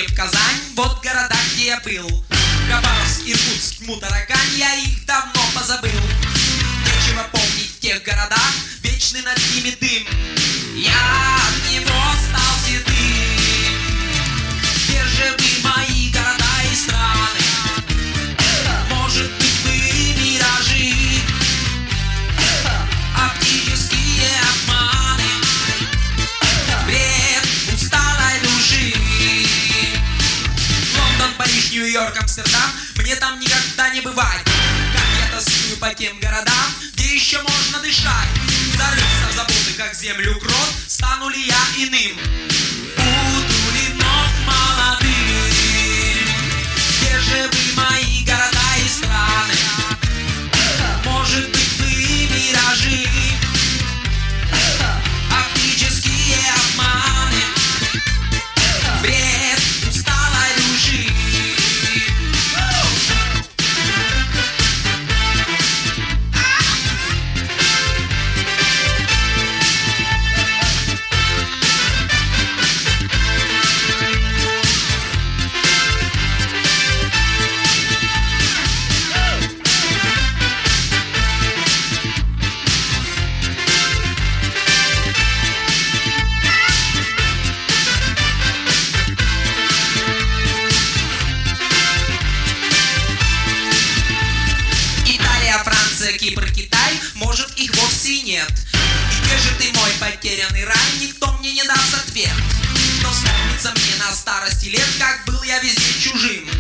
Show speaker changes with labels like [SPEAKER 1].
[SPEAKER 1] Киев, Казань, вот города, где я был. Хабаровск, Иркутск, Тьму-Таракань, я их давно позабыл. Нечего помнить в тех городах, вечный над ними дым. Я от него стал седым. Где же вы, мои города и страны? Может быть, вы миражи, оптические обманы, бред усталой души. Лондон, Париж, Нью-Йорк, Амстердам, мне там никогда не бывать. Как я тоскую по тем городам, где еще можно дышать. Зарылся в заботы, как землю крот, стану ли я иным? Буду ли вновь молодым? Где же вы, мои города и страны? Может быть, вы миражи, оптические обманы, бред усталой души. Кипр, Китай, может, их вовсе нет. И где же ты, мой потерянный рай, никто мне не даст ответ. Но вспомнится мне на старости лет, как был я везде чужим.